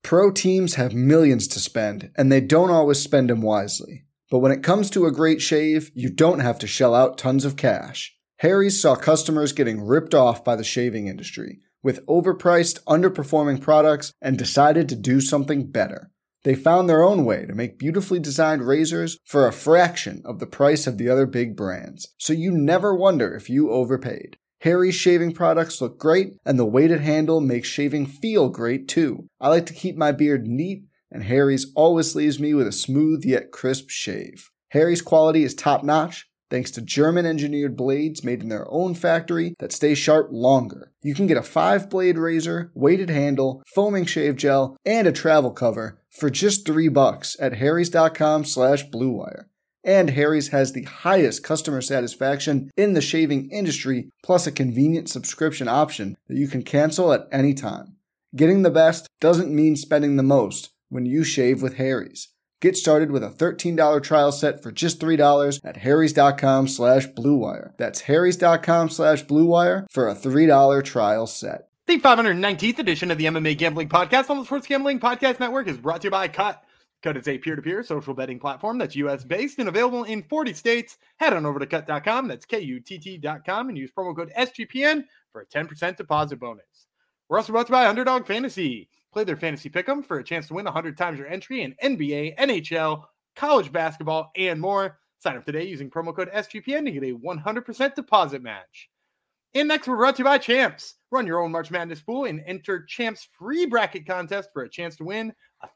Pro teams have millions to spend, and they don't always spend them wisely. But when it comes to a great shave, you don't have to shell out tons of cash. Harry's saw customers getting ripped off by the shaving industry with overpriced, underperforming products and decided to do something better. They found their own way to make beautifully designed razors for a fraction of the price of the other big brands, so you never wonder if you overpaid. Harry's shaving products look great, and the weighted handle makes shaving feel great too. I like to keep my beard neat, and Harry's always leaves me with a smooth yet crisp shave. Harry's quality is top-notch, thanks to German-engineered blades made in their own factory that stay sharp longer. You can get a 5-blade razor, weighted handle, foaming shave gel, and a travel cover for just $3 at harrys.com/bluewire. And Harry's has the highest customer satisfaction in the shaving industry, plus a convenient subscription option that you can cancel at any time. Getting the best doesn't mean spending the most when you shave with Harry's. Get started with a $13 trial set for just $3 at harrys.com/bluewire. That's harrys.com/bluewire for a $3 trial set. The 519th edition of the MMA Gambling Podcast on the Sports Gambling Podcast Network is brought to you by Cut. Cut is a peer-to-peer social betting platform that's U.S.-based and available in 40 states. Head on over to Cut.com, that's KUTT.com, and use promo code SGPN for a 10% deposit bonus. We're also brought to you by Underdog Fantasy. Play their fantasy pick'em for a chance to win 100 times your entry in NBA, NHL, college basketball, and more. Sign up today using promo code SGPN to get a 100% deposit match. And next, we're brought to you by Champs. Run your own March Madness pool and enter Champs' free bracket contest for a chance to win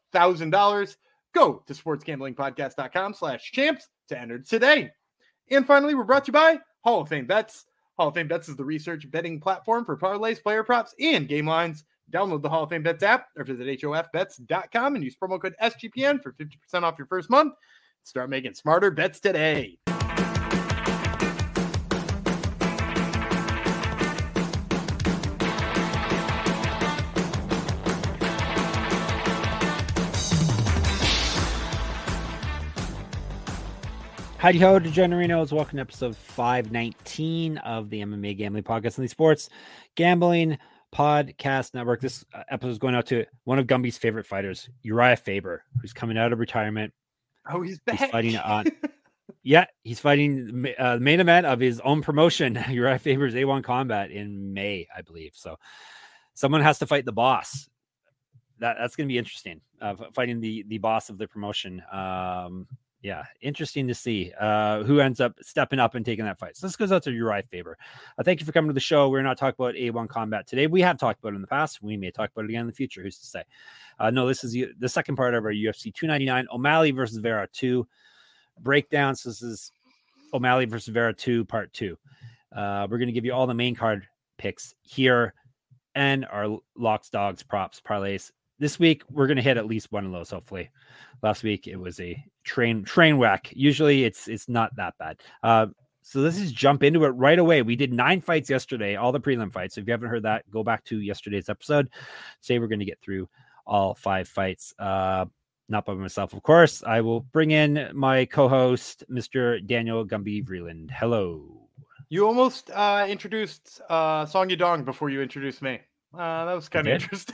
$1,000. Go to sportsgamblingpodcast.com/champs to enter today. And finally, we're brought to you by Hall of Fame Bets. Hall of Fame Bets is the research betting platform for parlays, player props, and game lines. Download the Hall of Fame Bets app or visit hofbets.com and use promo code SGPN for 50% off your first month. Start making smarter bets today. Howdy ho, DeGenerinos. Welcome to episode 519 of the MMA Gambling Podcast and the Sports Gambling Podcast Network. This episode is going out to one of Gumby's favorite fighters, Uriah Faber, who's coming out of retirement. Oh, he's back. He's fighting on. Yeah, he's fighting the main event of his own promotion, Uriah Faber's A1 Combat in May, I believe. So someone has to fight the boss. That's going to be interesting. Fighting the boss of the promotion. Yeah, interesting to see who ends up stepping up and taking that fight. So this goes out to Uriah Faber. Thank you for coming to the show. We're not talking about A1 Combat today. We have talked about it in the past. We may talk about it again in the future. Who's to say? No, this is the second part of our UFC 299 O'Malley versus Vera 2 breakdown. So this is O'Malley versus Vera 2 part 2. We're going to give you all the main card picks here and our locks, dogs, props, parlays. This week, we're going to hit at least one of those, hopefully. Last week, it was a train wreck. Usually, it's not that bad. So let's just jump into it right away. We did 9 fights yesterday, all the prelim fights. If you haven't heard that, go back to yesterday's episode. Today, we're going to get through all 5 fights. Not by myself, of course. I will bring in my co-host, Mr. Daniel Gumby Vreeland. Hello. You almost introduced Song Yadong before you introduced me. That was kind of interesting.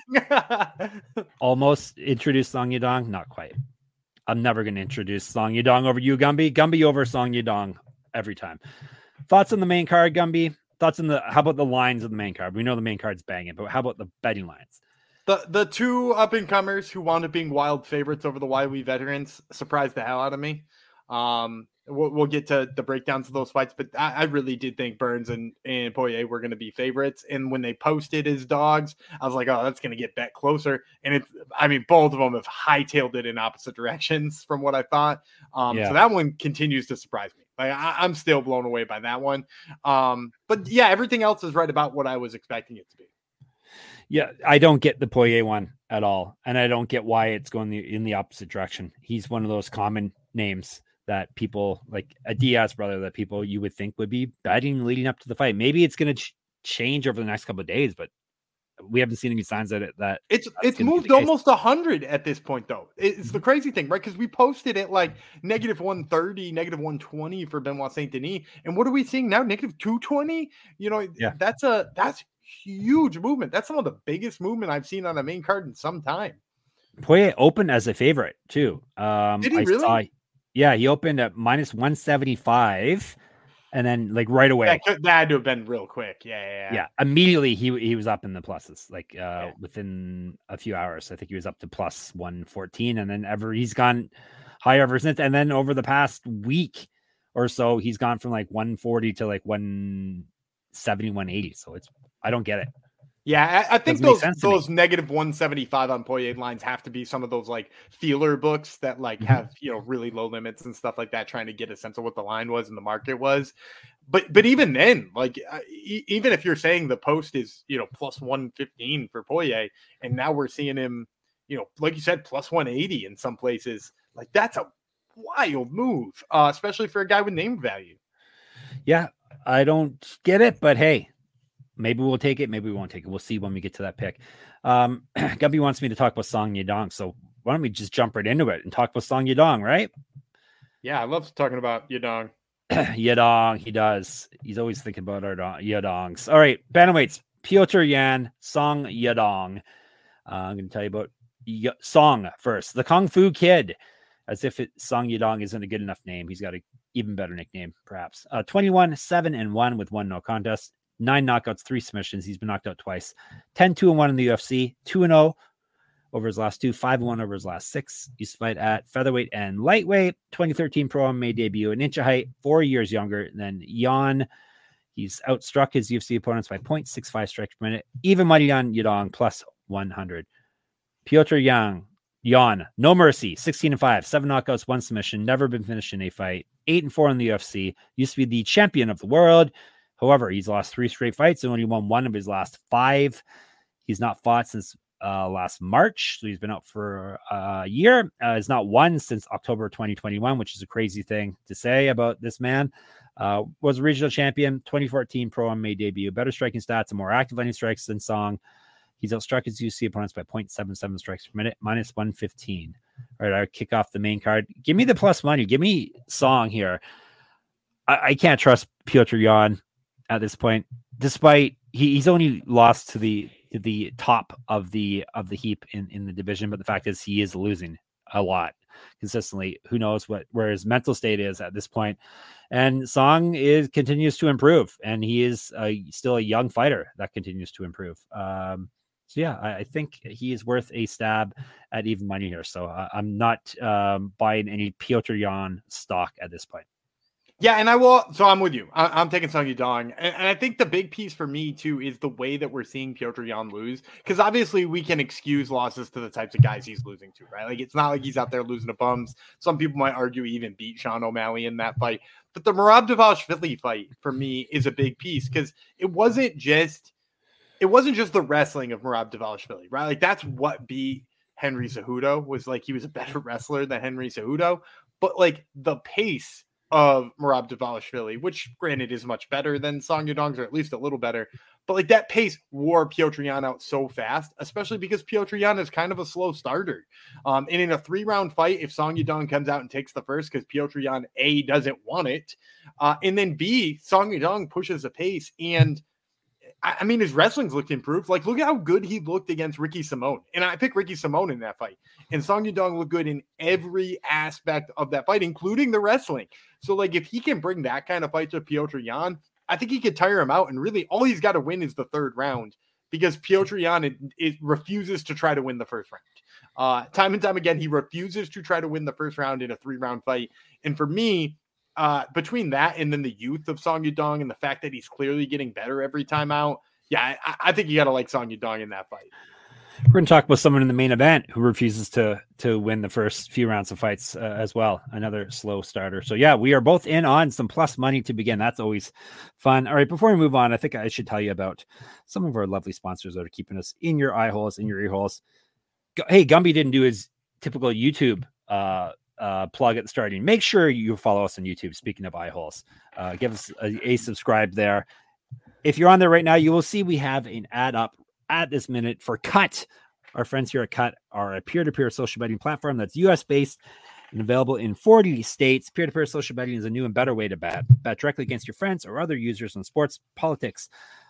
Almost introduced Song Yadong. Not quite. I'm never going to introduce Song Yadong over you, Gumby. Gumby over Song Yadong every time. Thoughts on the main card, Gumby? Thoughts on how about the lines of the main card? We know the main card's banging, but how about the betting lines? The two up-and-comers who wound up being wild favorites over the Wiley veterans surprised the hell out of me. We'll get to the breakdowns of those fights, but I really did think Burns and Poirier were going to be favorites. And when they posted as dogs, I was like, oh, that's going to get bet closer. And both of them have hightailed it in opposite directions from what I thought. So that one continues to surprise me. Like I'm still blown away by that one. But yeah, everything else is right about what I was expecting it to be. Yeah, I don't get the Poirier one at all. And I don't get why it's going in the opposite direction. He's one of those common names that people like a Diaz brother that people you would think would be betting leading up to the fight. Maybe it's going to change over the next couple of days, but we haven't seen any signs that it's moved almost 100 at this point, though. It's the crazy thing, right? Because we posted it like -130, -120 for Benoit Saint Denis, and what are we seeing now? -220. That's huge movement. That's some of the biggest movement I've seen on a main card in some time. Poirier opened as a favorite too. Did he really? He opened at minus 175, and then like right away, that had to have been real quick. Yeah. Immediately he was up in the pluses, like within a few hours. I think he was up to plus 114, and then he's gone higher ever since. And then over the past week or so, he's gone from like 140 to like 170, 180. So I don't get it. Yeah, I think those negative 175 on Poirier lines have to be some of those like feeler books that like have, really low limits and stuff like that, trying to get a sense of what the line was and the market was. But even then, like even if you're saying the post is, plus 115 for Poirier, and now we're seeing him, like you said, plus 180 in some places, like that's a wild move, especially for a guy with name value. Yeah, I don't get it, but hey, maybe we'll take it. Maybe we won't take it. We'll see when we get to that pick. Gumby wants me to talk about Song Yadong. So why don't we just jump right into it and talk about Song Yadong, right? Yeah, I love talking about Yadong. Yadong, he does. He's always thinking about our Yadongs. All right, bantamweights. Petr Yan, Song Yadong. I'm going to tell you about Song first. The Kung Fu Kid. As if Song Yadong isn't a good enough name. He's got an even better nickname, perhaps. 21-7-1 with 1 no contest. 9 knockouts, 3 submissions. He's been knocked out twice. 10-2-1 in the UFC. 2-0 over his last 2. 5-1 over his last 6. Used to fight at featherweight and lightweight. 2013 pro MMA debut. An inch of height. 4 years younger than Yan. He's outstruck his UFC opponents by 0.65 strikes per minute. Even money on Yadong plus 100. Petr Yan, no mercy. 16-5. 7 knockouts, 1 submission. Never been finished in a fight. 8-4 in the UFC. Used to be the champion of the world. However, he's lost 3 straight fights and only won 1 of his last 5. He's not fought since last March, so he's been out for a year. He's not won since October 2021, which is a crazy thing to say about this man. Was a regional champion, 2014 pro MMA debut. Better striking stats and more active landing strikes than Song. He's outstruck his UFC opponents by 0.77 strikes per minute, minus 115. All right, I'll kick off the main card. Give me the plus money. Give me Song here. I can't trust Petr Yan at this point, despite he's only lost to the top of the heap in the division. But the fact is he is losing a lot consistently. Who knows where his mental state is at this point. And Song continues to improve, and he is still a young fighter that continues to improve. So yeah, I think he is worth a stab at even money here. So I'm not buying any Petr Yan stock at this point. Yeah, and I will. So I'm with you. I'm taking Song Yadong, and I think the big piece for me too is the way that we're seeing Petr Yan lose. Because obviously we can excuse losses to the types of guys he's losing to, right? Like it's not like he's out there losing to bums. Some people might argue he even beat Sean O'Malley in that fight, but the Merab Dvalishvili fight for me is a big piece because it wasn't just the wrestling of Merab Dvalishvili, right? Like that's what beat Henry Cejudo, was like he was a better wrestler than Henry Cejudo, but like the pace of Merab Dvalishvili, which granted is much better than Song Yadong's, or at least a little better, but like that pace wore Petr Yan out so fast, especially because Petr Yan is kind of a slow starter. And in a 3-round fight, if Song Yadong comes out and takes the first because Petr Yan A, doesn't want it, and then B, Song Yadong pushes the pace, and I mean, his wrestling's looked improved. Like, look at how good he looked against Ricky Simone. And I picked Ricky Simone in that fight. And Song Yadong looked good in every aspect of that fight, including the wrestling. So, like, if he can bring that kind of fight to Petr Yan, I think he could tire him out. And really, all he's got to win is the 3rd round, because Petr Yan it refuses to try to win the 1st round. Time and time again, he refuses to try to win the 1st round in a 3-round fight. And for me, between that and then the youth of Song Yadong and the fact that he's clearly getting better every time out, yeah, I think you got to like Song Yadong in that fight. We're going to talk about someone in the main event who refuses to win the first few rounds of fights as well. Another slow starter. So yeah, we are both in on some plus money to begin. That's always fun. All right, before we move on, I think I should tell you about some of our lovely sponsors that are keeping us in your eye holes, in your ear holes. Hey, Gumby didn't do his typical YouTube plug at the starting. Make sure you follow us on YouTube. Speaking of eye holes, give us a subscribe there. If you're on there right now, you will see we have an ad up at this minute for Cut. Our friends here at Cut are a peer-to-peer social betting platform that's US based and available in 40 states. Peer-to-peer social betting is a new and better way to bet directly against your friends or other users on sports, politics,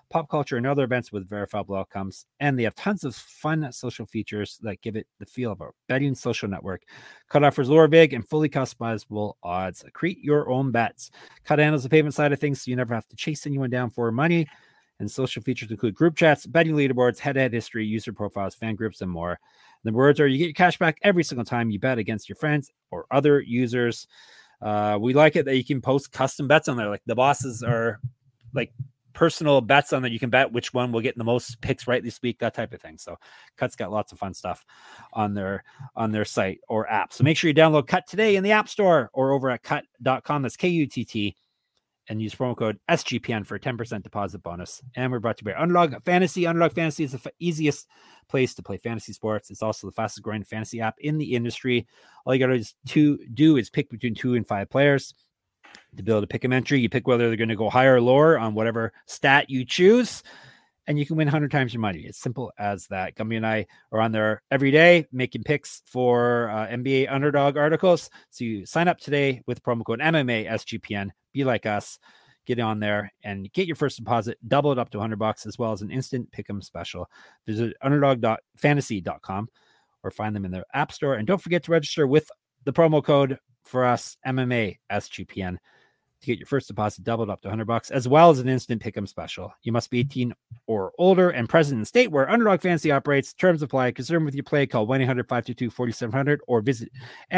pop culture, and other events with verifiable outcomes. And they have tons of fun social features that give it the feel of a betting social network. Cut offers lower vig and fully customizable odds. Create your own bets. Cut handles the payment side of things, so you never have to chase anyone down for money. And social features include group chats, betting leaderboards, head-to-head history, user profiles, fan groups, and more. The words are you get your cash back every single time you bet against your friends or other users. We like it that you can post custom bets on there. Like the bosses are like personal bets on that. You can bet which one will get the most picks right this week, that type of thing. So Cut's got lots of fun stuff on their site or app. So make sure you download Cut today in the App Store or over at cut.com. That's KUTT. And use promo code SGPN for a 10% deposit bonus. And we're brought to you by Underdog Fantasy. Underdog Fantasy is the easiest place to play fantasy sports. It's also the fastest growing fantasy app in the industry. All you got to do is pick between 2 and 5 players. To be able to pick them entry, you pick whether they're going to go higher or lower on whatever stat you choose. And you can win 100 times your money. It's simple as that. Gumby and I are on there every day making picks for NBA Underdog articles. So you sign up today with promo code MMA SGPN. Be like us. Get on there and get your first deposit. Double it up to $100 as well as an instant pick'em special. Visit underdog.fantasy.com or find them in their app store. And don't forget to register with the promo code for us, MMA SGPN. To get your first deposit doubled up to $100 as well as an instant pick'em special. You must be 18 or older and present in the state where Underdog Fantasy operates. Terms apply. Concerned with your play, call 1-800-522-4700 or visit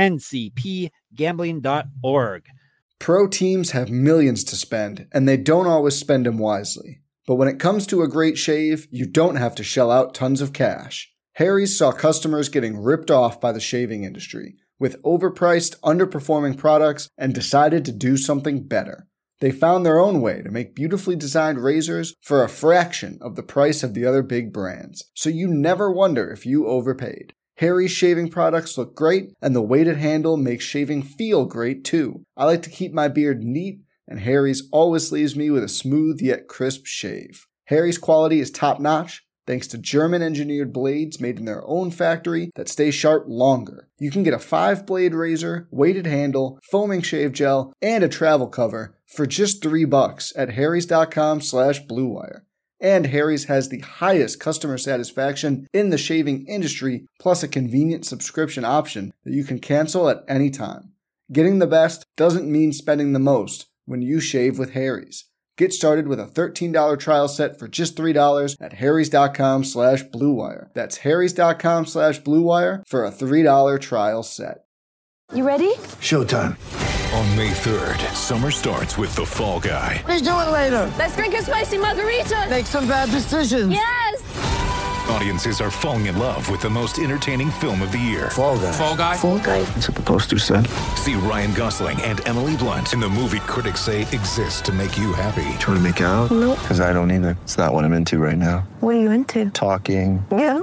ncpgambling.org. Pro teams have millions to spend, and they don't always spend them wisely. But when it comes to a great shave, you don't have to shell out tons of cash. Harry's saw customers getting ripped off by the shaving industry with overpriced, underperforming products and decided to do something better. They found their own way to make beautifully designed razors for a fraction of the price of the other big brands, so you never wonder if you overpaid. Harry's shaving products look great, and the weighted handle makes shaving feel great too. I like to keep my beard neat, and Harry's always leaves me with a smooth yet crisp shave. Harry's quality is top-notch, thanks to German-engineered blades made in their own factory that stay sharp longer. You can get a 5-blade razor, weighted handle, foaming shave gel, and a travel cover for just $3 at harrys.com/bluewire. And Harry's has the highest customer satisfaction in the shaving industry, plus a convenient subscription option that you can cancel at any time. Getting the best doesn't mean spending the most when you shave with Harry's. Get started with a $13 trial set for just $3 at harrys.com/bluewire. That's harrys.com/bluewire for a $3 trial set. You ready? Showtime. On May 3rd, summer starts with The Fall Guy. Let's do it later. Let's drink a spicy margarita. Make some bad decisions. Yes! Audiences are falling in love with the most entertaining film of the year. Fall Guy. Fall Guy? Fall guy. That's what the poster said. See Ryan Gosling and Emily Blunt in the movie critics say exists to make you happy. Trying to make it out? Nope. Because I don't either. It's not what I'm into right now. What are you into? Talking. Yeah.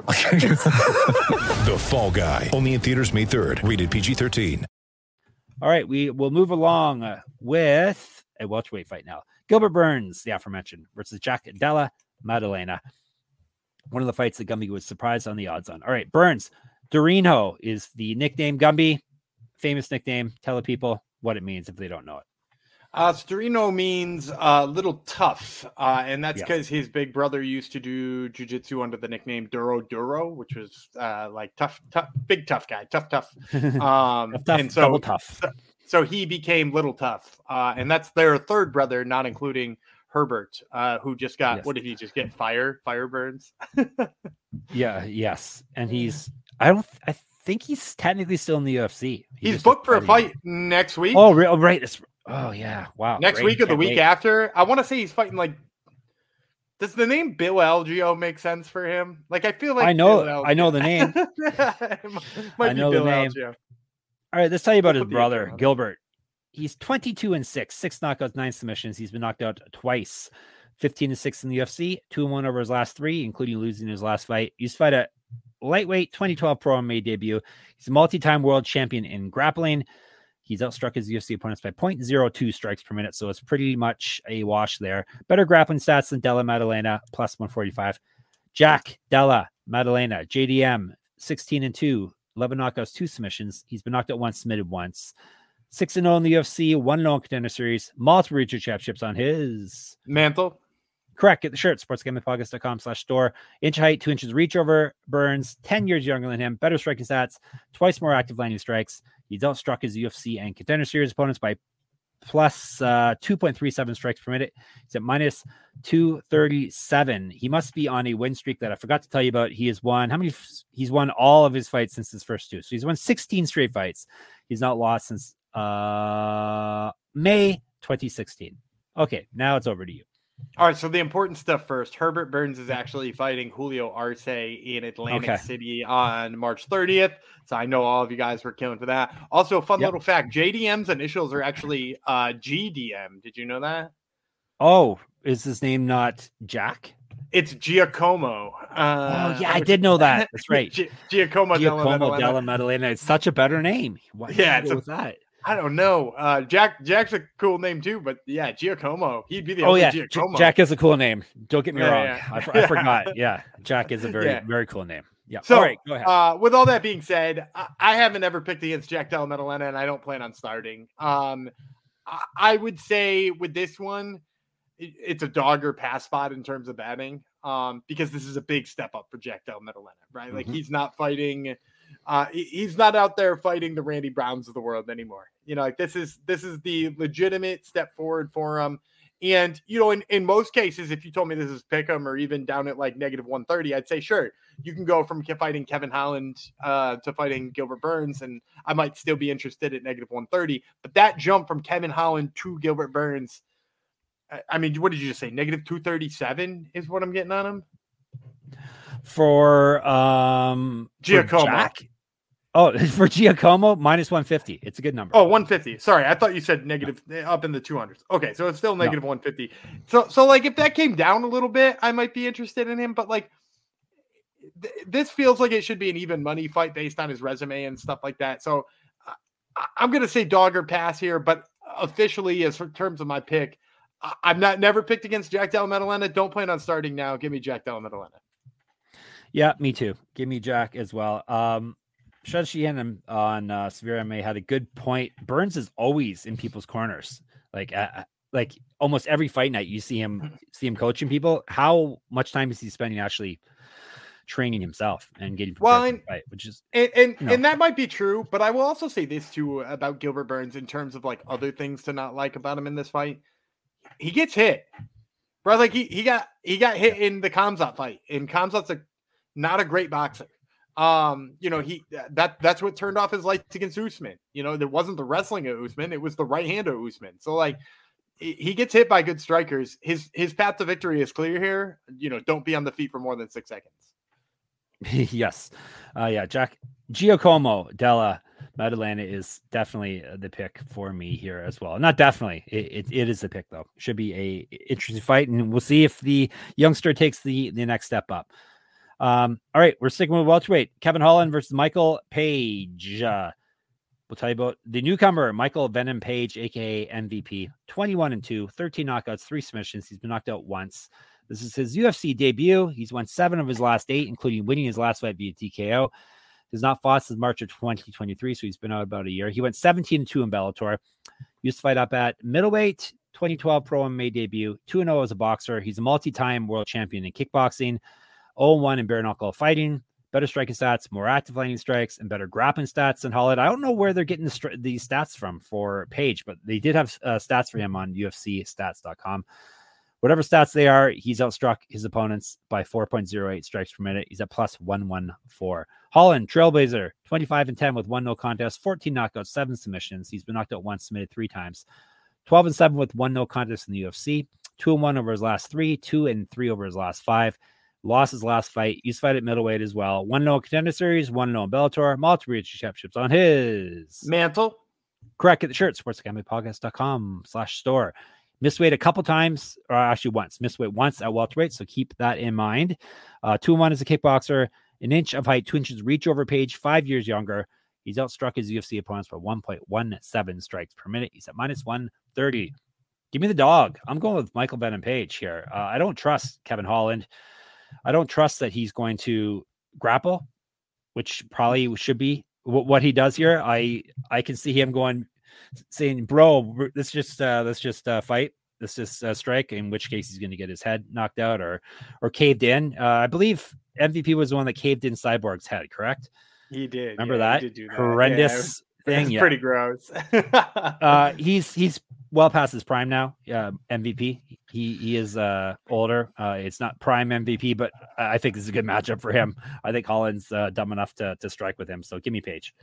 The Fall Guy. Only in theaters May 3rd. Rated PG-13. All right, we will move along with a welterweight fight now. Gilbert Burns, the aforementioned, versus Jack Della Maddalena. One of the fights that Gumby was surprised on the odds on. All right, Burns. Dorino is the nickname. Gumby, famous nickname. Tell the people what it means if they don't know it. Storino means little tough, and that's because his big brother used to do jiu-jitsu under the nickname Duro, which was like tough, big tough guy, tough. Tough, and so double tough. So he became Little Tough, and that's their third brother, not including Herbert, who just got, Yes. what did he just get? Fire burns. Yes, and I think he's technically still in the UFC. He's booked for a fight next week. Oh, right. Oh, yeah. Wow. Next Great. week or the Can't week wait. after. I want to say he's fighting like. Does the name Bill Algeo make sense for him? Like I feel like I know Bill the name. Might I be know the Bill name. Algeo. All right, let's tell you about his Could be brother, a- Gilbert. He's 22-6, 6 knockouts, 9 submissions. He's been knocked out twice, 15-6 in the UFC, 2-1 over his last 3, including losing his last fight. He used to fight at lightweight, 2012 Pro MMA debut. He's a multi-time world champion in grappling. He's outstruck his UFC opponents by 0.02 strikes per minute, so it's pretty much a wash there. Better grappling stats than Della Maddalena, plus 145. Jack Della Maddalena, JDM, 16-2, 11 knockouts, 2 submissions. He's been knocked out once, submitted once. 6-0 in the UFC, 1-0 in Contender Series, multiple regional championships on his Mantle. Correct. Get the shirt. sportsgamblingpodcast.com/store. Inch height, 2 inches reach over Burns, 10 years younger than him, better striking stats, twice more active landing strikes. He's outstruck his UFC and Contender Series opponents by plus 2.37 strikes per minute. He's at minus 237. He must be on a win streak that I forgot to tell you about. He has won he's won all of his fights since his first two. So he's won 16 straight fights. He's not lost since May 2016. Okay, now it's over to you. All right, so the important stuff first. Herbert Burns is actually fighting Julio Arce in Atlantic City on March 30th. So I know all of you guys were killing for that. Also, fun little fact, JDM's initials are actually GDM. Did you know that? Oh, is his name not Jack? It's Giacomo. I did know that. That's right. Giacomo Della Maddalena. It's such a better name. Why with that? I don't know. Jack's a cool name too, but yeah, Giacomo. He'd be the only Giacomo. Jack is a cool name. Don't get me wrong. Yeah. I forgot. Yeah, Jack is a very cool name. Yeah. So, all right, go ahead. With all that being said, I haven't ever picked against Jack Della Maddalena, and I don't plan on starting. I would say with this one, it's a dog or pass spot in terms of batting, because this is a big step up for Jack Della Maddalena, right? Like he's not fighting. He's not out there fighting the Randy Browns of the world anymore. You know, like this is the legitimate step forward for him. And, you know, in most cases, if you told me this is pick 'em or even down at like negative 130, I'd say, sure, you can go from fighting Kevin Holland to fighting Gilbert Burns. And I might still be interested at negative 130. But that jump from Kevin Holland to Gilbert Burns, I mean, what did you just say? Negative 237 is what I'm getting on him? For Giacomo. Jack? Oh, for Giacomo, minus 150. It's a good number. Oh, 150. Sorry, I thought you said negative up in the 200s. Okay, so it's still negative 150. So like if that came down a little bit, I might be interested in him. But like this feels like it should be an even money fight based on his resume and stuff like that. So I'm gonna say dog or pass here. But officially, as for terms of my pick, I've never picked against Jack Della Maddalena. Don't plan on starting now. Give me Jack Della Maddalena. Yeah, me too. Give me Jack as well. Sean Sheehan on Severe MMA had a good point. Burns is always in people's corners. Like almost every fight night, you see him coaching people. How much time is he spending actually training himself and getting prepared for the fight? Which is and that might be true, but I will also say this too about Gilbert Burns in terms of like other things to not like about him in this fight. He gets hit, bro. Like he got hit in the Khamzat fight, and Khamzat's not a great boxer. You know, that's what turned off his lights against Usman. You know, there wasn't the wrestling of Usman, it was the right hand of Usman. So like he gets hit by good strikers. His path to victory is clear here. You know, don't be on the feet for more than 6 seconds. Yes. Jack Giacomo Della Maddalena is definitely the pick for me here as well. Not definitely. It is the pick though. Should be a interesting fight, and we'll see if the youngster takes the next step up. All right, we're sticking with welterweight. Kevin Holland versus Michael Page. We'll tell you about the newcomer, Michael Venom Page, aka MVP. 21-2, 13 knockouts, 3 submissions. He's been knocked out once. This is his UFC debut. He's won 7 of his last 8, including winning his last fight via TKO. He's not fought since March of 2023, so he's been out about a year. He went 17-2 in Bellator. Used to fight up at middleweight, 2012 Pro MMA debut, 2-0 as a boxer. He's a multi-time world champion in kickboxing, 0-1 in bare knuckle fighting, better striking stats, more active landing strikes, and better grappling stats than Holland. I don't know where they're getting these stats from for Page, but they did have stats for him on UFCstats.com. Whatever stats they are, he's outstruck his opponents by 4.08 strikes per minute. He's at plus 114. Holland, trailblazer, 25-10 with 1 no contest, 14 knockouts, 7 submissions. He's been knocked out once, submitted 3 times. 12-7 with 1 no contest in the UFC. 2-1 over his last 3, 2-3 over his last 5. Lost his last fight. Used to fight at middleweight as well. 1-0 Contender Series, 1-0 in Bellator. Multiple championships on his mantle. Correct. Get the shirt. sportsgamblingpodcast.com/store. Missed weight a couple times, or actually once. Missed weight once at welterweight, so keep that in mind. 2-1 as a kickboxer. An inch of height, 2 inches reach over Page, 5 years younger. He's outstruck his UFC opponents by 1.17 strikes per minute. He's at minus 130. Give me the dog. I'm going with Michael Venom Page here. I don't trust Kevin Holland. I don't trust that he's going to grapple, which probably should be what he does here. I can see him saying, bro, let's just fight. strike, in which case he's going to get his head knocked out or caved in. I believe MVP was the one that caved in Cyborg's head, correct? He did. Remember that? He did do that. Horrendous thing. It's pretty gross. He's well past his prime now. MVP. He is older. It's not prime MVP, but I think this is a good matchup for him. I think Holland's dumb enough to strike with him. So give me Page.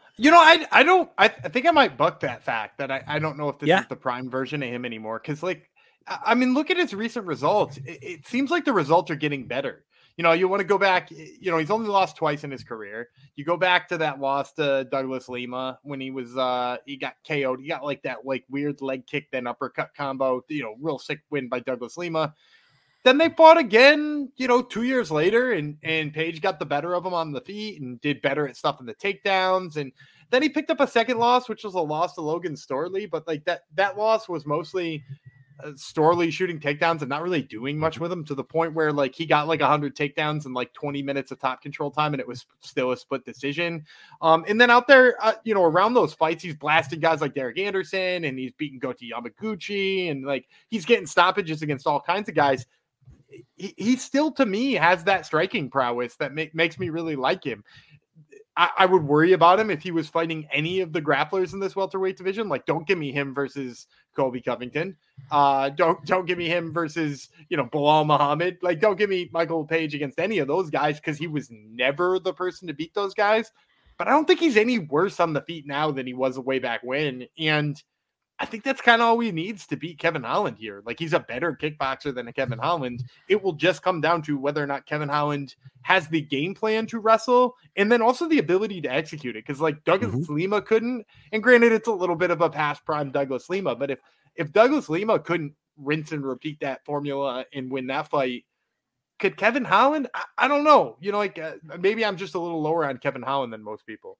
I think I might buck that fact that I don't know if this is the prime version of him anymore. Cause like, I mean, look at his recent results. It seems like the results are getting better. You want to go back, he's only lost twice in his career. You go back to that loss to Douglas Lima when he got KO'd. He got like that weird leg kick, then uppercut combo, real sick win by Douglas Lima. Then they fought again, 2 years later, and Page got the better of him on the feet and did better at stuff in the takedowns. And then he picked up a second loss, which was a loss to Logan Storley. But like that loss was mostly Storley shooting takedowns and not really doing much with him, to the point where like he got like 100 takedowns in like 20 minutes of top control time, and it was still a split decision. And then out there, around those fights, he's blasting guys like Derek Anderson, and he's beating Goto Yamaguchi, and like he's getting stoppages against all kinds of guys. He still, to me, has that striking prowess that makes me really like him. I would worry about him if he was fighting any of the grapplers in this welterweight division. Like, don't give me him versus Colby Covington. Don't give me him versus, Bilal Muhammad. Like, don't give me Michael Page against any of those guys, because he was never the person to beat those guys. But I don't think he's any worse on the feet now than he was way back when. And I think that's kind of all he needs to beat Kevin Holland here. Like, he's a better kickboxer than a Kevin Holland. It will just come down to whether or not Kevin Holland has the game plan to wrestle, and then also the ability to execute it. Because like Douglas Lima couldn't, and granted, it's a little bit of a past prime Douglas Lima, but if Douglas Lima couldn't rinse and repeat that formula and win that fight, could Kevin Holland? I don't know. Maybe I'm just a little lower on Kevin Holland than most people.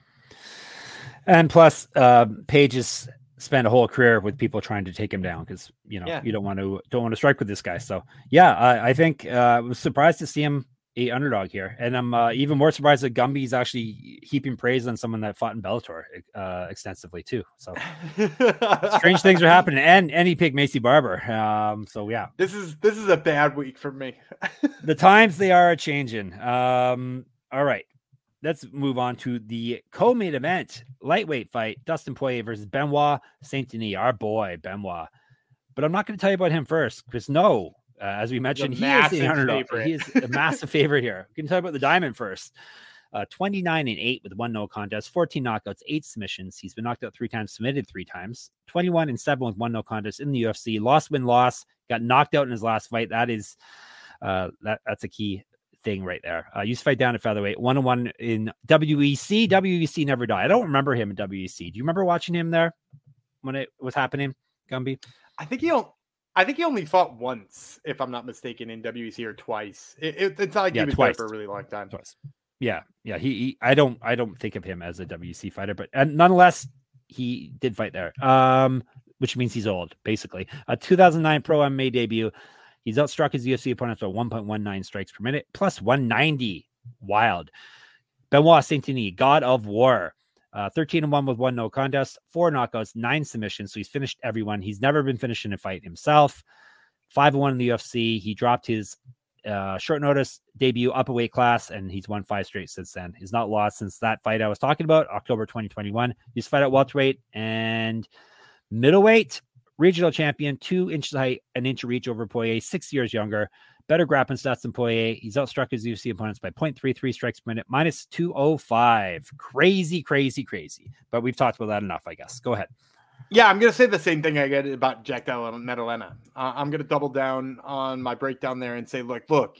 And plus, Page is spent a whole career with people trying to take him down, because you don't want to strike with this guy. So I think I was surprised to see him a underdog here, and I'm even more surprised that Gumby's actually heaping praise on someone that fought in Bellator extensively too. So strange things are happening, and he picked Macy Barber. This is a bad week for me. The times they are changing. All right. Let's move on to the co-main event, lightweight fight, Dustin Poirier versus Benoit Saint-Denis, our boy Benoit. But I'm not going to tell you about him first, because as we mentioned, he is the underdog. He is a massive favorite here. We can tell you about the Diamond first. 29-8 with 1 no contest, 14 knockouts, 8 submissions. He's been knocked out 3 times, submitted 3 times. 21-7 with 1 no contest in the UFC. Lost, win, loss. Got knocked out in his last fight. That is that's a key thing right there. Used to fight down at featherweight, 1-1 in WEC. WEC never died. I don't remember him in WEC. Do you remember watching him there when it was happening, Gumby? I think he only fought once, if I'm not mistaken, in WEC, or twice. It's not like he was twice. there for a really long time. Twice. Yeah. He I don't think of him as a WEC fighter, but nonetheless, he did fight there. Which means he's old, basically. 2009 Pro MMA debut. He's outstruck his UFC opponents by 1.19 strikes per minute, plus 190. Wild. Benoit Saint-Denis, God of War. 13-1 with 1 no contest, 4 knockouts, 9 submissions. So he's finished everyone. He's never been finished in a fight himself. 5-1 in the UFC. He dropped his short notice debut up a weight class, and he's won 5 straight since then. He's not lost since that fight I was talking about, October 2021. He's fight at welterweight and middleweight. Regional champion, 2 inches height, an inch of reach over Poirier, 6 years younger, better grappling stats than Poirier. He's outstruck his UFC opponents by 0.33 strikes per minute, minus 205. Crazy. But we've talked about that enough, I guess. Go ahead. Yeah, I'm going to say the same thing I get about Jack Della Maddalena. I'm going to double down on my breakdown there and say, look,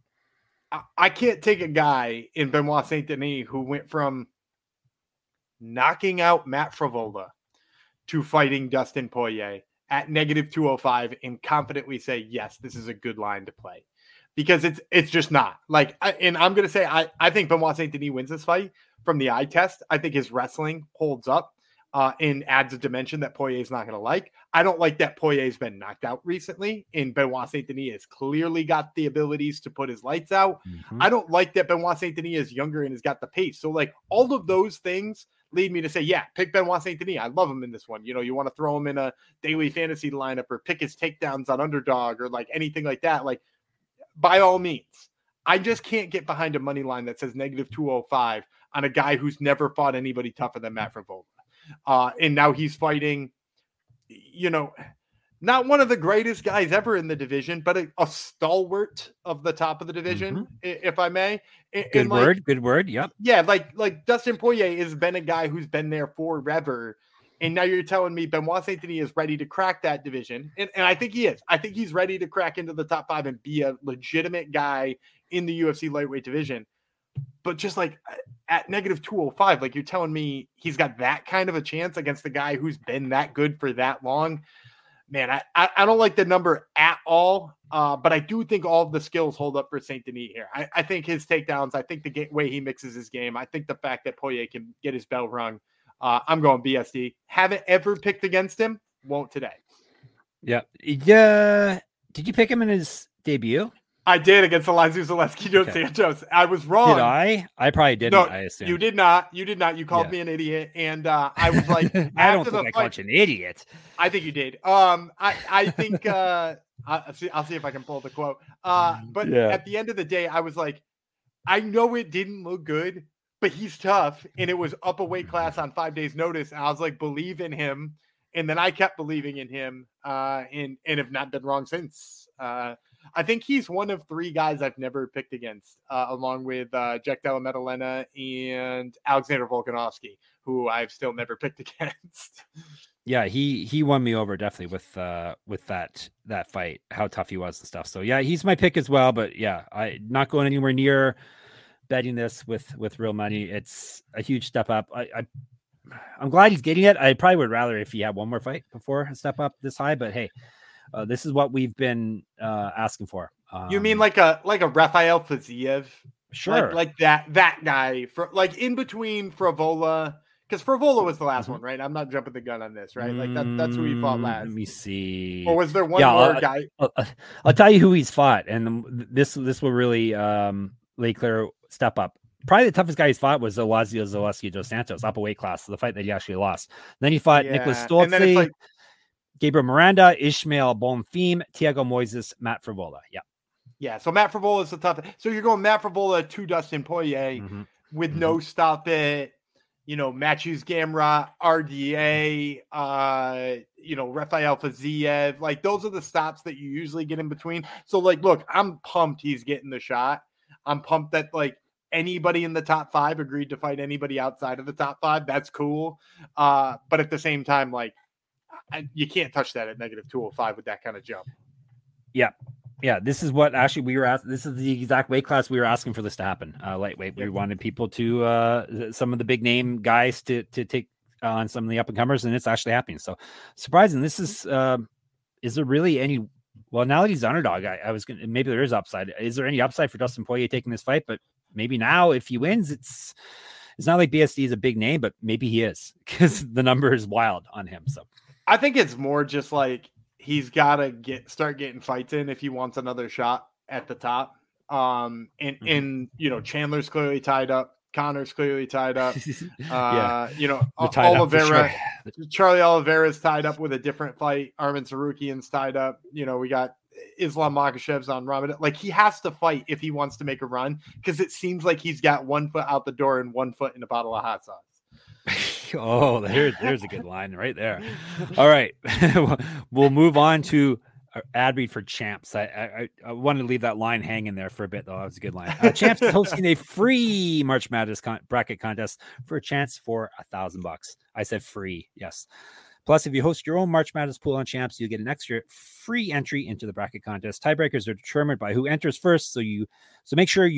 I can't take a guy in Benoit Saint-Denis who went from knocking out Matt Frevola to fighting Dustin Poirier at negative 205 and confidently say, yes, this is a good line to play, because it's just not. And I'm going to say, I think Benoit Saint-Denis wins this fight from the eye test. I think his wrestling holds up and adds a dimension that Poirier is not going to like. I don't like that Poirier's been knocked out recently, and Benoit Saint-Denis has clearly got the abilities to put his lights out. I don't like that Benoit Saint-Denis is younger and has got the pace. So all of those things, lead me to say, yeah, pick Benoit Saint-Denis. I love him in this one. You know, you want to throw him in a daily fantasy lineup or pick his takedowns on underdog or like anything like that. Like, by all means. I just can't get behind a money line that says -205 on a guy who's never fought anybody tougher than Matt Frevola. And now he's fighting, you know, not one of the greatest guys ever in the division, but a stalwart of the top of the division, if I may. Good word. Yep. Yeah, like Dustin Poirier has been a guy who's been there forever. And now you're telling me Benoit Saint-Denis is ready to crack that division. And I think he is. I think he's ready to crack into the top 5 and be a legitimate guy in the UFC lightweight division. But just like at -205, like you're telling me he's got that kind of a chance against a guy who's been that good for that long. Man, I don't like the number at all, but I do think all of the skills hold up for Saint-Denis here. I think his takedowns, I think the way he mixes his game, I think the fact that Poirier can get his bell rung, I'm going BSD. Haven't ever picked against him, won't today. Yeah. Did you pick him in his debut? I did against Elizeu Zaleski Dos Santos. I was wrong. Did I? I probably didn't. No, I assume you did not. You did not. You called me an idiot, and I was like, I don't think I called you an idiot. I think you did. I think I'll see if I can pull the quote. But at the end of the day, I was like, I know it didn't look good, but he's tough, and it was up a weight class on 5 days' notice. And I was like, believe in him, and then I kept believing in him, and have not been wrong since. I think he's one of 3 guys I've never picked against, along with Jack Della Maddalena and Alexander Volkanovski, who I've still never picked against. Yeah, he won me over definitely with that fight, how tough he was and stuff. So yeah, he's my pick as well. But yeah, I not going anywhere near betting this with real money. It's a huge step up. I'm glad he's getting it. I probably would rather if he had one more fight before a step up this high. But hey. This is what we've been asking for. You mean like a Rafael Fiziev? Sure. Like that guy for like in between Frevola, because Frevola was the last one, right? I'm not jumping the gun on this, right? Like that's who he fought last. Let me see. Or was there one more guy? I'll tell you who he's fought, and this will really lay clear step up. Probably the toughest guy he's fought was Elizeu Zaleski Dos Santos, up a weight class, the fight that he actually lost. Then he fought Nicholas Stolze. And then it's like Gabriel Miranda, Ishmael Bonfim, Thiago Moises, Matt Frevola. Yeah. Yeah. So Matt Frevola is the toughest. So you're going Matt Frevola to Dustin Poirier with no stop it, Matthews Gamrot, RDA, Rafael Fiziev. Like those are the stops that you usually get in between. So like, look, I'm pumped he's getting the shot. I'm pumped that like anybody in the top 5 agreed to fight anybody outside of the top 5. That's cool. But at the same time, like, you can't touch that at -205 with that kind of jump. Yeah. This is what actually we were asking. This is the exact weight class we were asking for this to happen. Lightweight. We wanted people to some of the big name guys to take on some of the up and comers, and it's actually happening. So surprising. This is there really any? Well, now that he's underdog, I was gonna maybe there is upside. Is there any upside for Dustin Poirier taking this fight? But maybe now if he wins, it's not like BSD is a big name, but maybe he is because the number is wild on him. So. I think it's more just like he's got to start getting fights in if he wants another shot at the top. And Chandler's clearly tied up. Connor's clearly tied up. Oliveira, Charlie Oliveira's tied up with a different fight. Arman Tsarukyan's tied up. We got Islam Makhachev's on Ramadan. Like he has to fight if he wants to make a run because it seems like he's got 1 foot out the door and 1 foot in a bottle of hot sauce. Oh, there's a good line right there. All right. We'll move on to ad read for Champs. I wanted to leave that line hanging there for a bit, though. That was a good line. Champs is hosting a free March Madness bracket contest for a chance for $1,000. I said free. Yes. Plus, if you host your own March Madness pool on Champs, you get an extra free entry into the bracket contest. Tiebreakers are determined by who enters first. So make sure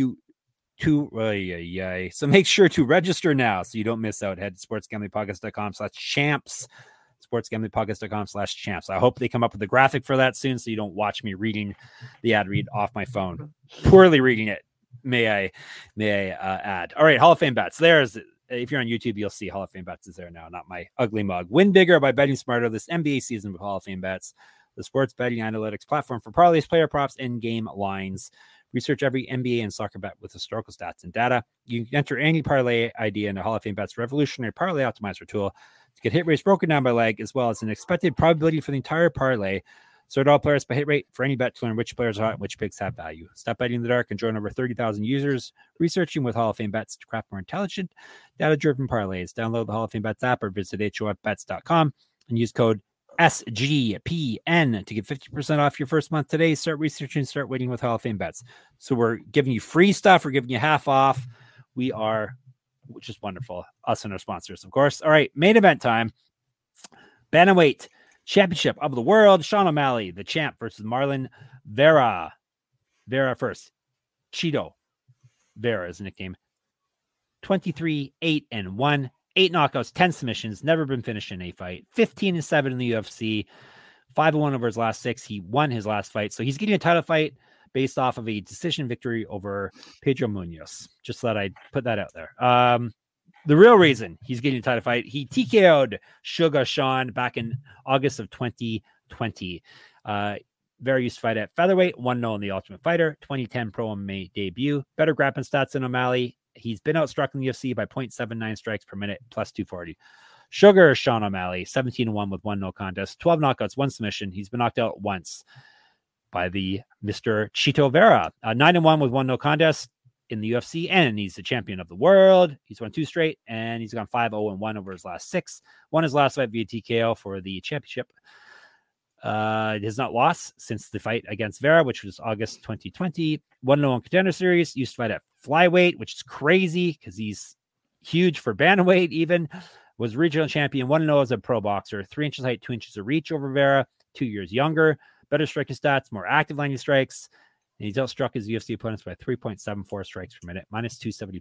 So make sure to register now so you don't miss out. Head to sportsgamblingpodcast.com/champs. sportsgamblingpodcast.com/champs. I hope they come up with a graphic for that soon so you don't watch me reading the ad read off my phone. Poorly reading it, may I add. All right, Hall of Fame bets. If you're on YouTube, you'll see Hall of Fame bets is there now, not my ugly mug. Win bigger by betting smarter this NBA season with Hall of Fame bets, the sports betting analytics platform for parlays, player props, and game lines. Research every NBA and soccer bet with historical stats and data. You can enter any parlay idea into Hall of Fame Bet's revolutionary parlay optimizer tool to get hit rates broken down by leg, as well as an expected probability for the entire parlay. Sort all players by hit rate for any bet to learn which players are hot and which picks have value. Stop betting in the dark and join over 30,000 users researching with Hall of Fame Bets to craft more intelligent, data-driven parlays. Download the Hall of Fame Bets app or visit hofbets.com and use code SGPN to get 50% off your first month today. Start researching, start waiting with Hall of Fame Bets. So we're giving you free stuff. We're giving you half off. We are, which is wonderful. Us and our sponsors, of course. All right, main event time. Bantamweight Championship of the World. Sean O'Malley, the champ, versus Marlon Vera. Vera first. Chito Vera is a nickname. 23-8-1. 8 knockouts, 10 submissions, never been finished in a fight. 15-7 in the UFC. 5-1 over his last 6. He won his last fight. So he's getting a title fight based off of a decision victory over Pedro Munoz. Just thought I'd put that out there. The real reason he's getting a title fight, he TKO'd Sugar Sean back in August of 2020. Vera used to fight at featherweight, 1-0 in the Ultimate Fighter, 2010 Pro MMA debut. Better grappling stats than O'Malley. He's been outstruck in the UFC by 0.79 strikes per minute, plus 240. Sugar Sean O'Malley, 17-1 with 1 no contest, 12 knockouts, 1 submission. He's been knocked out once by the Mr. Chito Vera. 9-1 with 1 no contest in the UFC, and he's the champion of the world. He's won 2 straight, and he's gone 5-0-1 over his last 6. Won his last fight via TKO for the championship. He has not lost since the fight against Vera, which was August 2020. 1-0 Contender Series. Used to fight at flyweight, which is crazy because he's huge for bantamweight even. Was regional champion. 1-0 as a pro boxer. 3 inches height, 2 inches of reach over Vera. 2 years younger. Better striking stats, more active landing strikes. And he's outstruck his UFC opponents by 3.74 strikes per minute, minus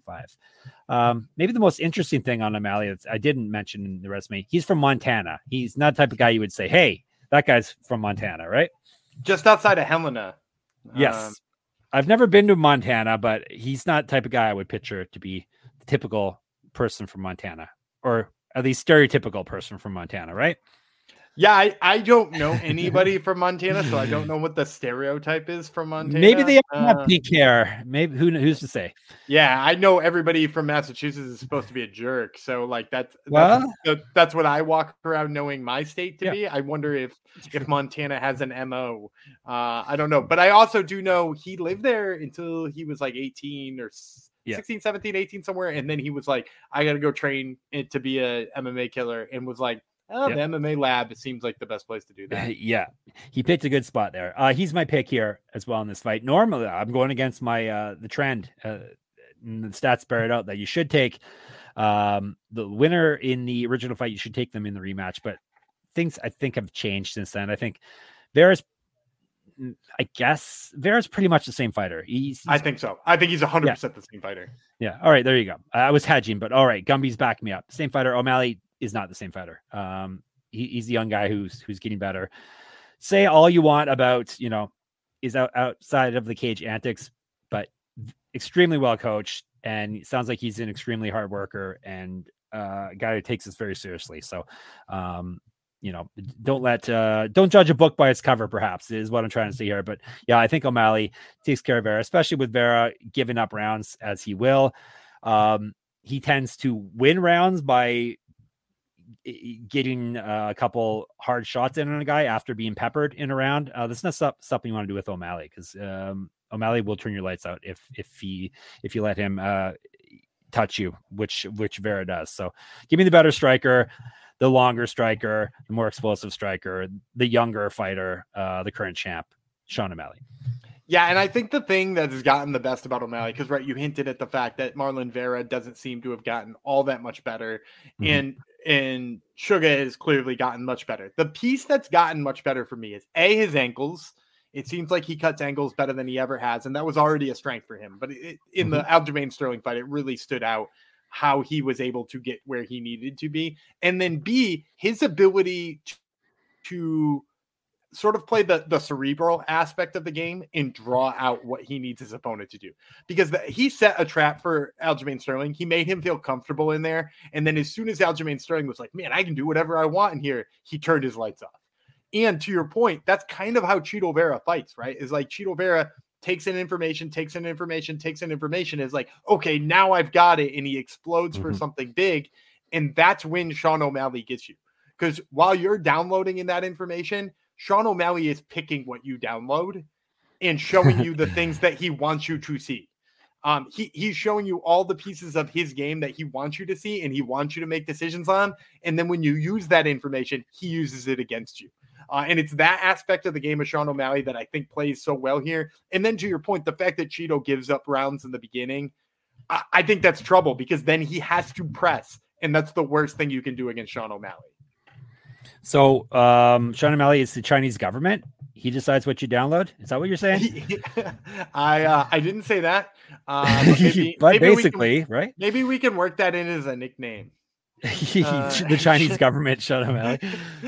275. Maybe the most interesting thing on O'Malley that I didn't mention in the resume, he's from Montana. He's not the type of guy you would say, hey, that guy's from Montana, right? Just outside of Helena. Yes. I've never been to Montana, but he's not the type of guy I would picture to be the typical person from Montana, or at least stereotypical person from Montana, right? Yeah, I don't know anybody from Montana, so I don't know what the stereotype is from Montana. Maybe they have pink hair. Maybe who's to say? Yeah, I know everybody from Massachusetts is supposed to be a jerk. So like that's what I walk around knowing my state to be. I wonder if Montana has an MO. I don't know. But I also do know he lived there until he was like 18 or 16, 17, 18 somewhere. And then he was like, I got to go train to be a MMA killer, and was like, the MMA lab, it seems like the best place to do that. Yeah, he picked a good spot there. He's my pick here as well in this fight. Normally, I'm going against my the trend. The stats bear it out that you should take the winner in the original fight. You should take them in the rematch. But things I think have changed since then. I think Vera's pretty much the same fighter. I think so. I think he's 100% the same fighter. Yeah. All right, there you go. I was hedging, but all right, Gumby's backing me up. Same fighter. O'Malley is not the same fighter. He's the young guy who's getting better. Say all you want about, is outside of the cage antics, but extremely well coached, and it sounds like he's an extremely hard worker and a guy who takes this very seriously. So, don't judge a book by its cover, perhaps, is what I'm trying to say here. But yeah, I think O'Malley takes care of Vera, especially with Vera giving up rounds as he will. He tends to win rounds by getting a couple hard shots in on a guy after being peppered in a round. That's not something you want to do with O'Malley, because O'Malley will turn your lights out if you let him touch you, which Vera does. So give me the better striker, the longer striker, the more explosive striker, the younger fighter, the current champ, Sean O'Malley. Yeah, and I think the thing that has gotten the best about O'Malley, because you hinted at the fact that Marlon Vera doesn't seem to have gotten all that much better, and Sugar has clearly gotten much better. The piece that's gotten much better for me is his ankles. It seems like he cuts angles better than he ever has, and that was already a strength for him. But in the Aljamain Sterling fight, it really stood out how he was able to get where he needed to be. And then B, his ability to sort of play the cerebral aspect of the game and draw out what he needs his opponent to do. Because he set a trap for Aljamain Sterling. He made him feel comfortable in there. And then as soon as Aljamain Sterling was like, man, I can do whatever I want in here, he turned his lights off. And to your point, that's kind of how Chito Vera fights, right? Is like Chito Vera takes in information, is like, okay, now I've got it. And he explodes for something big. And that's when Sean O'Malley gets you. Because while you're downloading in that information, Sean O'Malley is picking what you download and showing you the things that he wants you to see. He's showing you all the pieces of his game that he wants you to see and he wants you to make decisions on. And then when you use that information, he uses it against you. And it's that aspect of the game of Sean O'Malley that I think plays so well here. And then to your point, the fact that Cheeto gives up rounds in the beginning, I think that's trouble because then he has to press. And that's the worst thing you can do against Sean O'Malley. So Sean O'Malley is the Chinese government. He decides what you download. Is that what you're saying? I didn't say that. But basically, right? Maybe we can work that in as a nickname. The Chinese government, Sean O'Malley.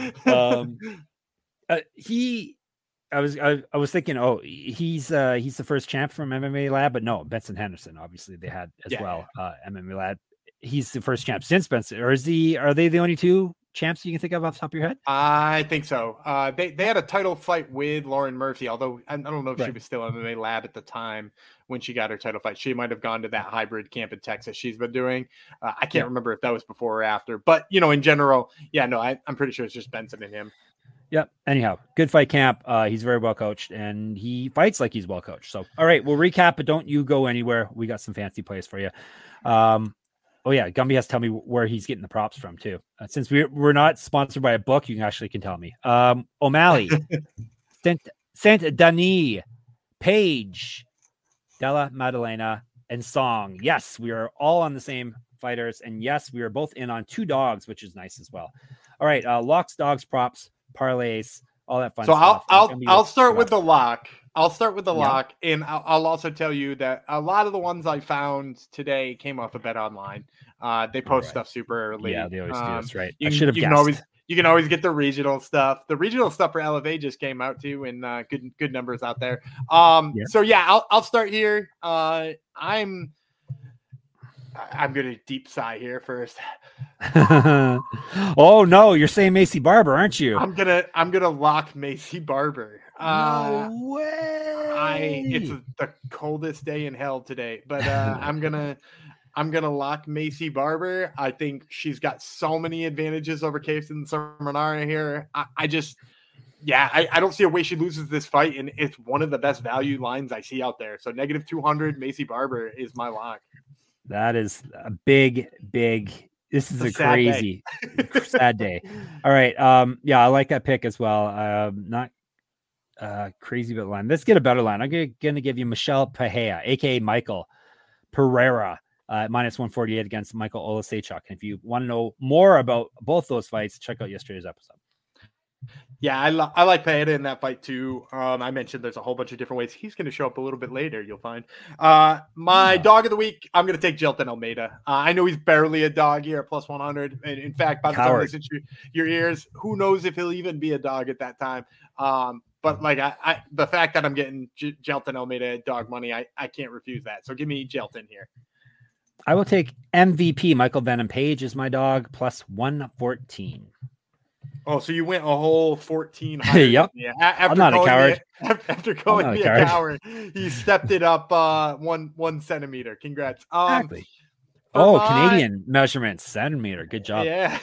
I was thinking, he's the first champ from MMA Lab, but no, Benson Henderson. Obviously, they had as well. MMA Lab. He's the first champ since Benson, or are they the only two champs you can think of off the top of your head? I think so. They had a title fight with Lauren Murphy, although I don't know if she was still MMA Lab at the time when she got her title fight. She might have gone to that hybrid camp in Texas she's been doing. I can't remember if that was before or after, but in general, I'm pretty sure it's just Benson and him. Yep. Anyhow, good fight camp. He's very well coached and he fights like he's well coached. So, all right, we'll recap, but don't you go anywhere. We got some fancy plays for you. Gumby has to tell me where he's getting the props from too. Since we're not sponsored by a book, you can tell me. O'Malley, Saint Denis, Page, Della Maddalena, and Song. Yes, we are all on the same fighters, and yes, we are both in on 2 dogs, which is nice as well. All right, locks, dogs, props, parlays, all that fun stuff. I'll start with the lock. Lock, and I'll also tell you that a lot of the ones I found today came off of Bet Online. They post stuff super early. Yeah, they always do. That's right. I should have guessed. You can always get the regional stuff. The regional stuff for LFA just came out too, and good numbers out there. So I'll start here. I'm gonna deep sigh here first. Oh no, you're saying Macy Barber, aren't you? I'm gonna lock Macy Barber. No way. It's the coldest day in hell today, but I'm gonna lock Macy Barber. I think she's got so many advantages over Kaysen Sermonara here. I don't see a way she loses this fight, and it's one of the best value lines I see out there. So -200 Macy Barber is my lock. That is a big. This is a crazy sad day. All right. I like that pick as well. Not crazy about line. Let's get a better line. I'm going to give you Michelle Pahea, aka Michael Pereira, -148 against Michael Olasechuk. And if you want to know more about both those fights, check out yesterday's episode. Yeah, I like Pahea in that fight too. I mentioned there's a whole bunch of different ways he's going to show up a little bit later. You'll find my dog of the week. I'm going to take Jailton Almeida. I know he's barely a dog here at +100, and in fact, by the time this hits your ears, who knows if he'll even be a dog at that time. But the fact that I'm getting Jailton Almeida at dog money, I can't refuse that. So give me Jailton here. I will take MVP Michael Venom Page as my dog +114. Oh, so you went a whole 14. Yep. Yeah. I'm not a coward. After calling me a coward, he stepped it up 1 centimeter. Congrats. Exactly. Canadian measurements, centimeter. Good job. Yeah.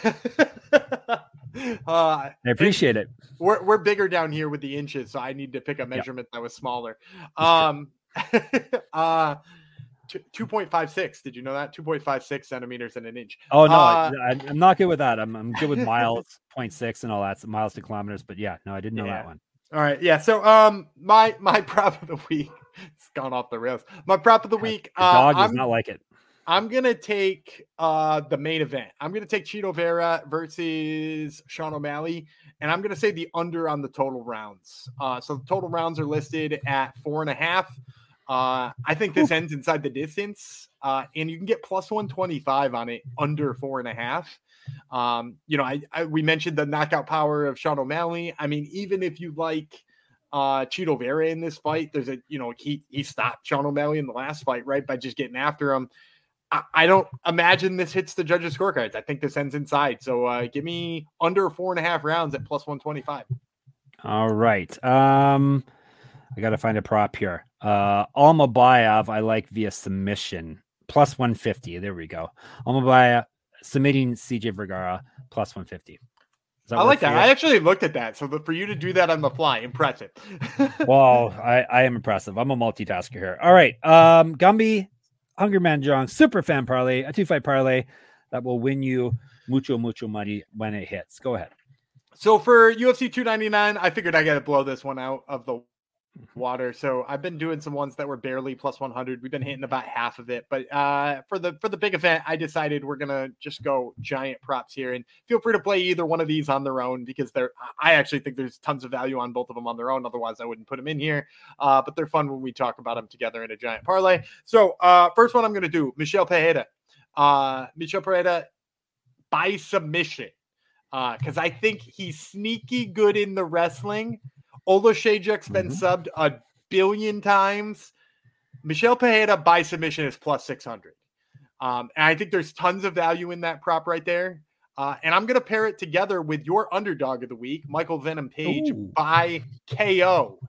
I appreciate it. We're bigger down here with the inches, so I need to pick a measurement that was smaller. 2.56. Did you know that? 2.56 centimeters in an inch. Oh no, I'm not good with that. I'm good with miles, 0.6 and all that, so miles to kilometers. But I didn't know that one. All right, yeah. So my prop of the week, it's gone off the rails. My prop of the week, the dog does not like it. I'm gonna take the main event. I'm gonna take Cheeto Vera versus Sean O'Malley, and I'm gonna say the under on the total rounds. So the total rounds are listed at 4.5. I think this ends inside the distance, and you can get +125 on it under 4.5. We mentioned the knockout power of Sean O'Malley. I mean, even if you like Cheeto Vera in this fight, there's he stopped Sean O'Malley in the last fight, right, by just getting after him. I don't imagine this hits the judges' scorecards. I think this ends inside. So give me under 4.5 rounds at +125. All right. I got to find a prop here. Almabayev, I like via submission, plus 150. There we go. Almabayev submitting CJ Vergara, plus 150. I like that. I actually looked at that. So for you to do that on the fly, impressive. Well, I am impressive. I'm a multitasker here. All right. Gumby, Hungry Man Jong, super fan parlay, a 2-fight parlay that will win you mucho money when it hits. Go ahead. So for UFC 299, I figured I got to blow this one out of the water. So I've been doing some ones that were barely plus 100. We've been hitting about half of it, but for the big event, I decided we're gonna just go giant props here, and feel free to play either one of these on their own, because I actually think there's tons of value on both of them on their own. Otherwise I wouldn't put them in here, but they're fun when we talk about them together in a giant parlay. So first one I'm gonna do, Michel Pereira by submission, because I think he's sneaky good in the wrestling. Olashejuk's been subbed a billion times. Michel Pereira by submission is plus 600. And I think there's tons of value in that prop right there. And I'm going to pair it together with your underdog of the week, Michael Venom Page by KO.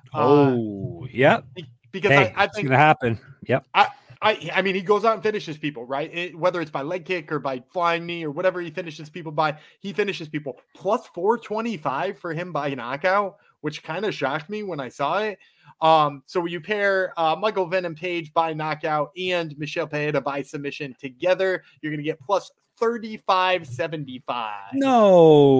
Yep. Because I think it's going to happen. Yep. I mean, he goes out and finishes people, right? Whether it's by leg kick or by flying knee or whatever he finishes people by, he finishes people. Plus 425 for him by knockout, which kind of shocked me when I saw it. So you pair Michael Venom Page by knockout and Michel Pereira by submission together, you're going to get plus 35.75. No,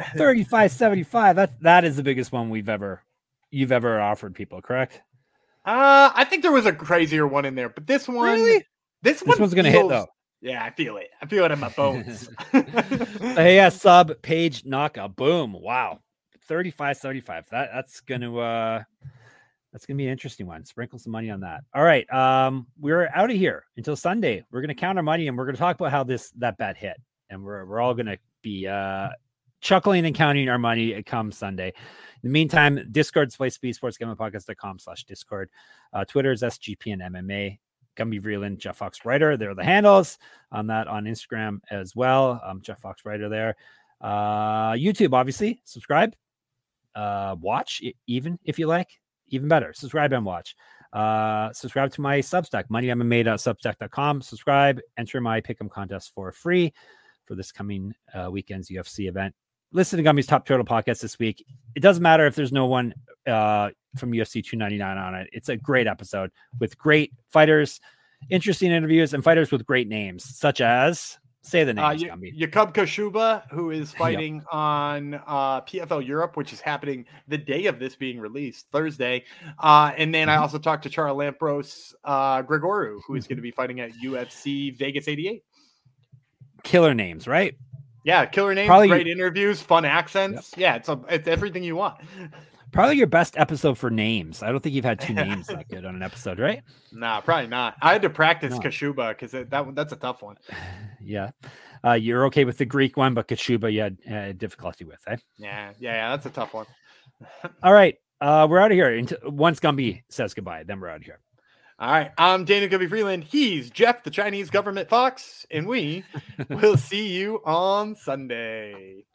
35.75. That is the biggest one you've ever offered people, correct? I think there was a crazier one in there, but this one, really? this one's going to hit though. Yeah, I feel it. I feel it in my bones. Hey, yeah, sub Page knockout. Boom. Wow. 35.75. That's gonna be an interesting one. Sprinkle some money on that. All right. We're out of here until Sunday. We're gonna count our money and we're gonna talk about how that bet hit. And we're all gonna be chuckling and counting our money come Sunday. In the meantime, Discord's place to be, sportsgamblingpodcast.com/Discord. Twitter is SGPN MMA. Gumby Vreeland, Jeff Fox Writer. They're the handles on that on Instagram as well. Jeff Fox Writer there. YouTube, obviously. Subscribe. Watch, even if you like. Even better. Subscribe and watch. Subscribe to my Substack, moneymma.substack.com. Subscribe. Enter my Pick'em contest for free for this coming weekend's UFC event. Listen to Gumby's Top Turtle podcast this week. It doesn't matter if there's no one from UFC 299 on it. It's a great episode with great fighters, interesting interviews, and fighters with great names, such as, say the names, Gumby. Jakub Kashuba, who is fighting on PFL Europe, which is happening the day of this being released, Thursday. And then I also talked to Charles Lampros Gregoru, who is going to be fighting at UFC Vegas 88. Killer names, right? Yeah, killer names, great interviews, fun accents. Yep. Yeah, it's everything you want. Probably your best episode for names. I don't think you've had two names that good on an episode, right? Nah, probably not. I had to practice Kashuba because that's a tough one. Yeah. You're okay with the Greek one, but Kashuba you had difficulty with, eh? Yeah, that's a tough one. All right. We're out of here. Once Gumby says goodbye, then we're out of here. All right. I'm Daniel Gumby Freeland. He's Jeff, the Chinese government fox, and we will see you on Sunday.